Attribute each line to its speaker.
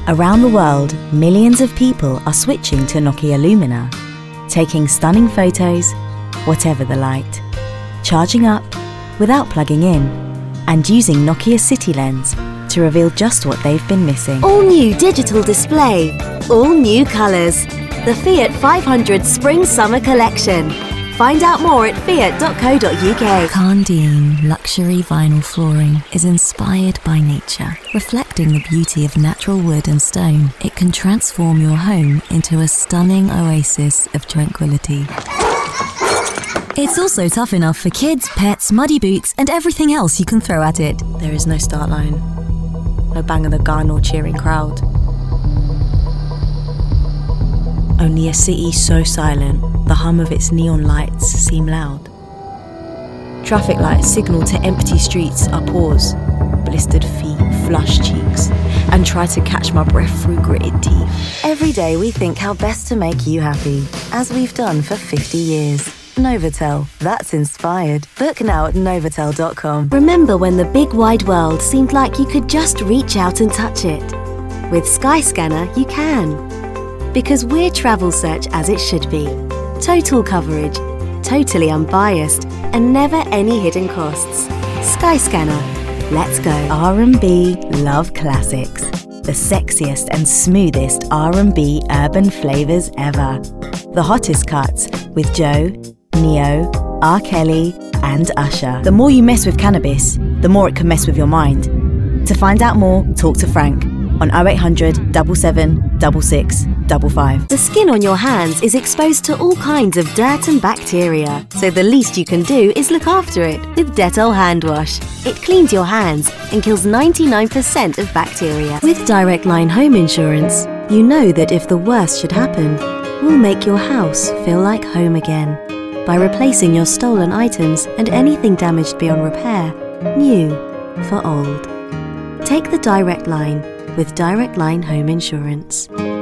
Speaker 1: Around the world, millions of people are switching to Nokia Lumina, taking stunning photos, whatever the light, charging up without plugging in, and using Nokia City Lens to reveal just what they've been missing.
Speaker 2: All new digital display, all new colours. The Fiat 500 Spring-Summer Collection. Find out more at fiat.co.uk.
Speaker 3: Kandine luxury vinyl flooring is inspired by nature, reflecting the beauty of natural wood and stone. It can transform your home into a stunning oasis of tranquility. It's also tough enough for kids, pets, muddy boots, and everything else you can throw at it.
Speaker 1: There is no start line, no bang of the gun or cheering crowd. Only a city so silent, the hum of its neon lights seem loud. Traffic lights signal to empty streets I pause, blistered feet, flushed cheeks, and try to catch my breath through gritted teeth. Every day we think how best to make you happy, as we've done for 50 years. Novotel, that's inspired. Book now at novotel.com.
Speaker 2: Remember when the big wide world seemed like you could just reach out and touch it? With Skyscanner, you can. Because we're travel search as it should be. Total coverage, totally unbiased, and never any hidden costs. Skyscanner, let's go.
Speaker 1: R&B Love Classics. The sexiest and smoothest R&B urban flavours ever. The hottest cuts with Joe, Neo, R. Kelly, and Usher. The more you mess with cannabis, the more it can mess with your mind. To find out more, talk to Frank on 0800 77 66 55.
Speaker 2: The skin on your hands is exposed to all kinds of dirt and bacteria, so the least you can do is look after it with Dettol hand wash. It cleans your hands and kills 99% of bacteria. With Direct Line Home Insurance, you know that if the worst should happen, we'll make your house feel like home again by replacing your stolen items and anything damaged beyond repair, new for old. Take the Direct Line with Direct Line Home Insurance.